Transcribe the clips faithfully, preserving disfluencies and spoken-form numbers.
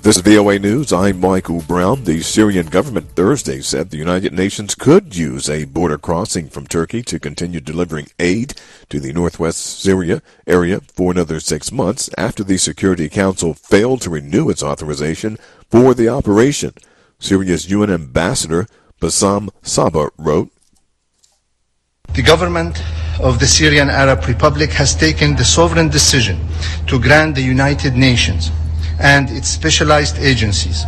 This is V O A News. I'm Michael Brown. The Syrian government Thursday said the United Nations could use a border crossing from Turkey to continue delivering aid to the northwest Syria area for another six months after the Security Council failed to renew its authorization for the operation. Syria's U N ambassador Bassam Saba wrote, "The government of the Syrian Arab Republic has taken the sovereign decision to grant the United Nations and its specialized agencies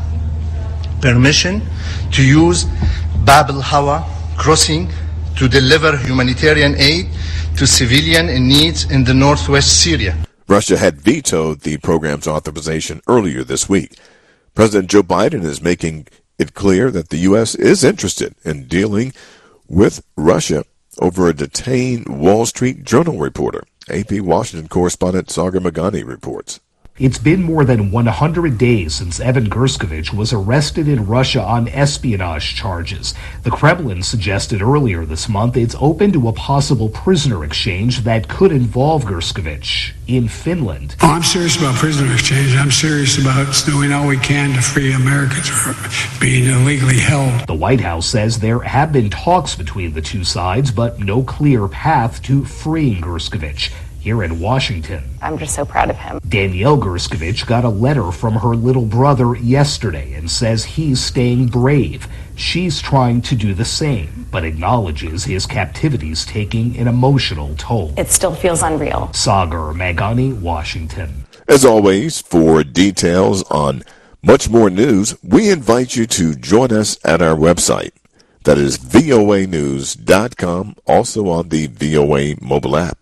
permission to use Bab al-Hawa crossing to deliver humanitarian aid to civilians in needs in the northwest Syria." Russia had vetoed the program's authorization earlier this week. President Joe Biden is making it clear that the U S is interested in dealing with Russia over a detained Wall Street Journal reporter. A P Washington correspondent Sagar Meghani reports. It's been more than one hundred days since Evan Gershkovich was arrested in Russia on espionage charges. The Kremlin suggested earlier this month it's open to a possible prisoner exchange that could involve Gershkovich in Finland. Oh, I'm serious about prisoner exchange. I'm serious about doing all we can to free Americans from being illegally held. The White House says there have been talks between the two sides, but no clear path to freeing Gershkovich. Here in Washington, I'm just so proud of him. Danielle Gershkovich got a letter from her little brother yesterday and says he's staying brave. She's trying to do the same, but acknowledges his captivity's taking an emotional toll. It still feels unreal. Sagar Meghani, Washington. As always, for details on much more news, we invite you to join us at our website. That is V O A news dot com, also on the V O A mobile app.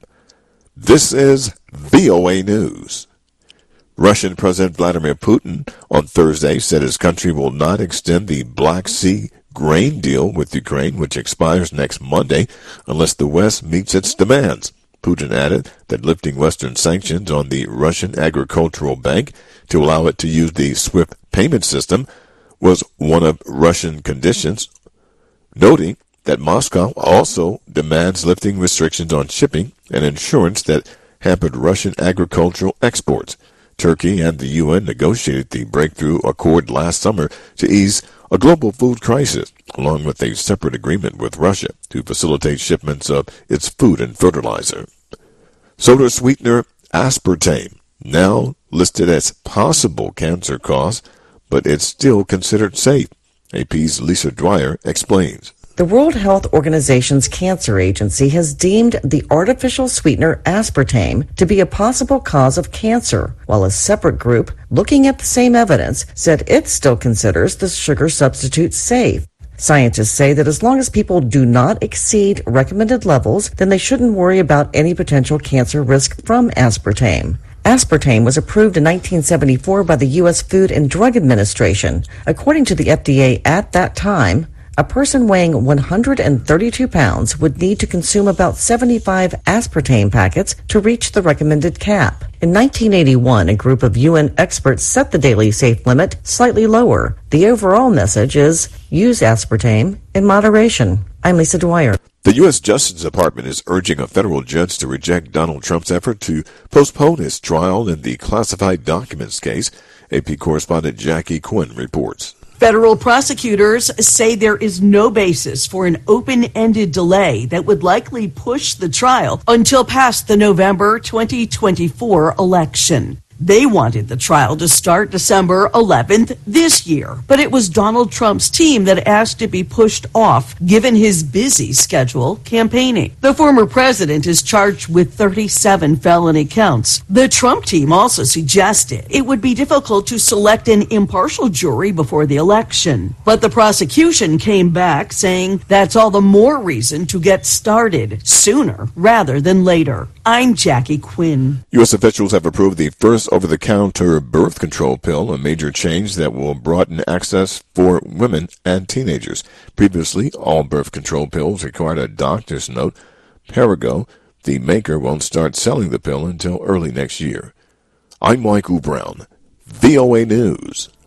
This is V O A News. Russian President Vladimir Putin on Thursday said his country will not extend the Black Sea grain deal with Ukraine, which expires next Monday, unless the West meets its demands. Putin added that lifting Western sanctions on the Russian Agricultural Bank to allow it to use the SWIFT payment system was one of Russian conditions, noting that Moscow also demands lifting restrictions on shipping and insurance that hampered Russian agricultural exports. Turkey and the U N negotiated the breakthrough accord last summer to ease a global food crisis, along with a separate agreement with Russia to facilitate shipments of its food and fertilizer. Soda sweetener aspartame, now listed as possible cancer cause, but it's still considered safe. A P's Lisa Dwyer explains. The World Health Organization's Cancer Agency has deemed the artificial sweetener aspartame to be a possible cause of cancer, while a separate group looking at the same evidence said it still considers the sugar substitute safe. Scientists say that as long as people do not exceed recommended levels, then they shouldn't worry about any potential cancer risk from aspartame. Aspartame was approved in nineteen seventy-four by the U S Food and Drug Administration. According to the F D A at that time, a person weighing one hundred thirty-two pounds would need to consume about seventy-five aspartame packets to reach the recommended cap. In nineteen eighty-one, a group of U N experts set the daily safe limit slightly lower. The overall message is use aspartame in moderation. I'm Lisa Dwyer. The U S Justice Department is urging a federal judge to reject Donald Trump's effort to postpone his trial in the classified documents case. A P correspondent Jackie Quinn reports. Federal prosecutors say there is no basis for an open-ended delay that would likely push the trial until past the November twenty twenty-four election. They wanted the trial to start December eleventh this year, but it was Donald Trump's team that asked it be pushed off given his busy schedule campaigning. The former president is charged with thirty-seven felony counts. The Trump team also suggested it would be difficult to select an impartial jury before the election, but the prosecution came back saying that's all the more reason to get started sooner rather than later. I'm Jackie Quinn. U S officials have approved the first over-the-counter birth control pill, a major change that will broaden access for women and teenagers. Previously, all birth control pills required a doctor's note. Perrigo, the maker, won't start selling the pill until early next year. I'm Michael Brown, V O A News.